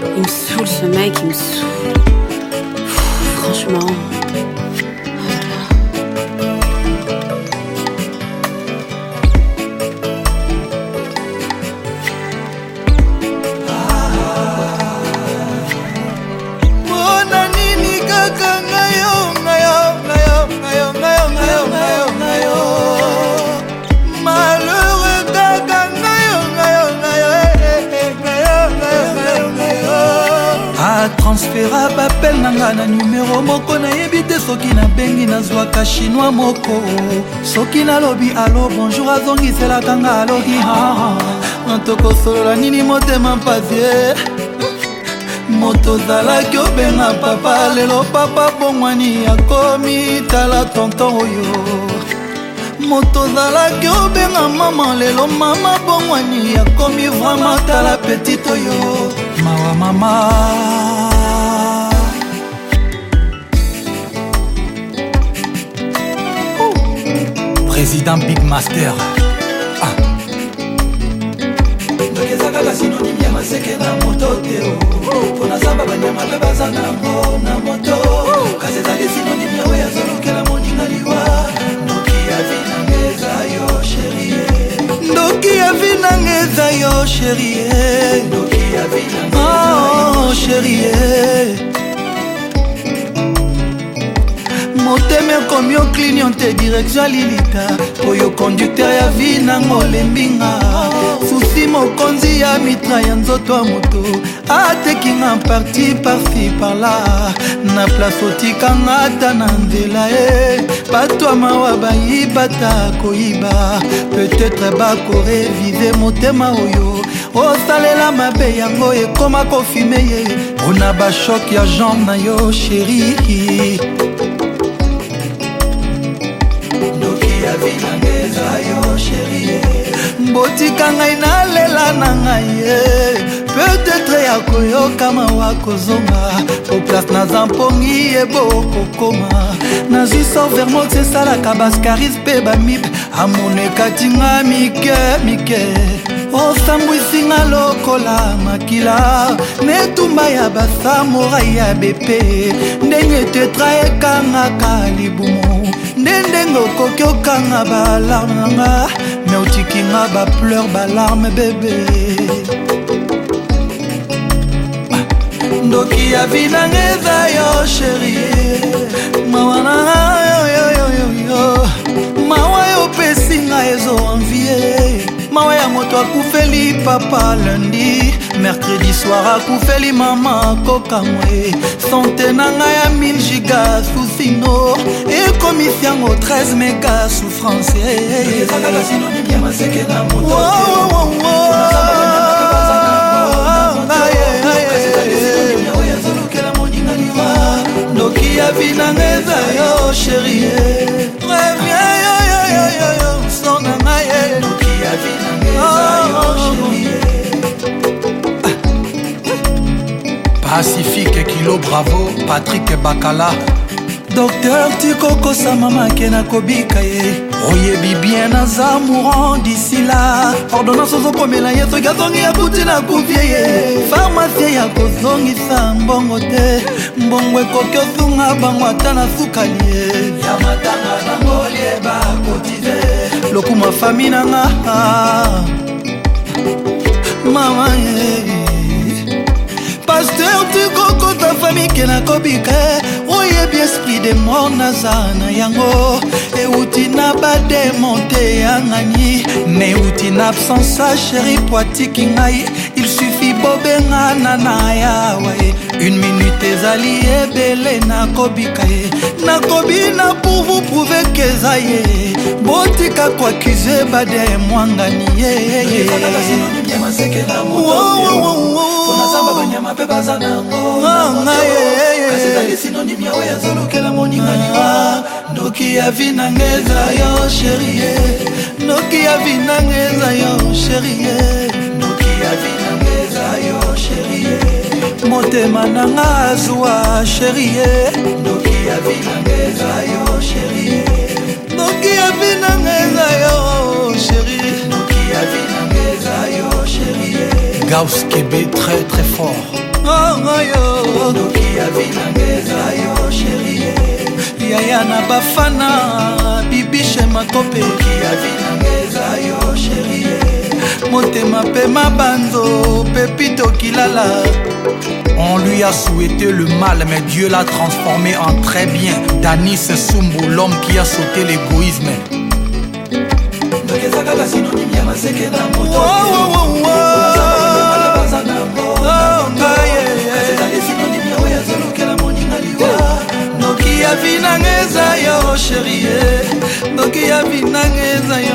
Il me saoule ce mec, il me saoule. Franchement. Transfera bapel nanga na numero moko nayebi te soki nabengi nazwaka chinois moko soki nalobi alo bonjour azongiselaka nga aloki tokosolola nini motema mpasie moto ozalaki obenga papa lelo papa bongwani akomi tala tonton oyo moto ozalaki obenga mama lelo mama bongwani akomi vraimen tala petite oyo mawa mama. Président Big Master Ndokezaka synonyme ya maseke na moto teo Pona samba banyama pe baza nango na moto Kasi ezali synonyme ya oya zolokela moninga liwa Ndoki ya vinangeza yo chérie Ndoki ya vinangeza yo chérie Ndoki ya vinangeza yo chérie moteme komi oclignon te direction lilita oyo conducteur ya vi nango lembinga susi mokonzi ya mitra ya nzoto ya moto atekinga parti parci parla na place otikanga ata na nzela bato ya mawa bayibata koyiba peut-être bakorevize motema oyo osalela mabe yango ekoma kofime ye ona bashok ya jambe na yo sheri vinangeza yo chérie mbotika ngai nalela na ngai peut-être ya koyokama wakozonga po place naza mpongi ebokokoma nazwi so vermox esalaka baskaris mpe bamip amonekatinga mike mike osambwisinga lokola makila netumba ya basamorai ya bepe ndenge tetra ekangaka libumu ndenge okoki okanga balarme nanga me otikinga bapleur balarme bebe ndoki ya vinanga eza yo chérie mawa nanga yoyoyoyo mawa yopesinga ezoanvie mawa ya moto akufeli papa lundi mercredi soir akufeli mama kokamwe sante nanga ya 1000 giga susino ekomisi yango 13 mega souffrance ndoki ya vinanga eza yo chérie reviens yoyoyoyo sonanga ye ndoki ya vinanga eza yo chérie Pacifique Kilo Bravo Patrick Bakala Docteur Tikokosa mama kena kobika ye oyebi bien naza mourant d'ici là ordonnance ozokomela ye soki azongi ya buti na kufie ye pharmacie ya kozongisa mbongo te mbongo ekoki osunga bango ata na sukali ye ya matanga nango lieba kotize lokuma fami nanga mama ye Pasteur Tikoko ta famille kena kobika oyebi esprit de mort naza na yango euti na bademonte yangani ne euti na absence chéri poatiki ngai il suffit bobengana na yawa une minute ezali ebele na kobika ye nakobi na pour vous prouver que eza ye botika koaccuse bade mwangani ye banyama pe baza nango kasi ezali synonyme ya oyo azolokela moninga liwa ndoki ya vinanga eza yo chérie ndoki ya vinanga eza yo chérie ndoki ya vinanga eza yo chérie motema nanga azwa chérie ndoki ya vinanga eza yo chérie ndoki ya vinanga eza yo chérie ndoki ya vinanga eza yo chérie Gauss Kébé très très fort Noki ya vinangeza yo chérie. Yaya na bafana bibishe matope. Noki ya vinangeza yo chérie. Motema pe mabanzo pepito kilala. On lui a souhaité le mal, mais Dieu l'a transformé en très bien. Danis Sumbu, l'homme qui a sauté l'égoïsme. Noki ya vinangeza yo chérie. Noki ya vinangeza yo